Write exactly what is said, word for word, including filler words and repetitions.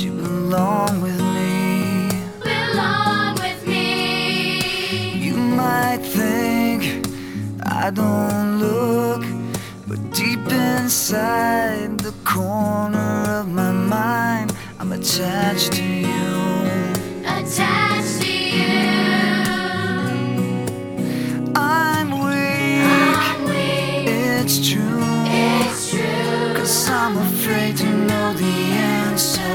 you belong with me. Belong with me. You might think I don't look, but deep inside the corner of my mind, I'm attached to you.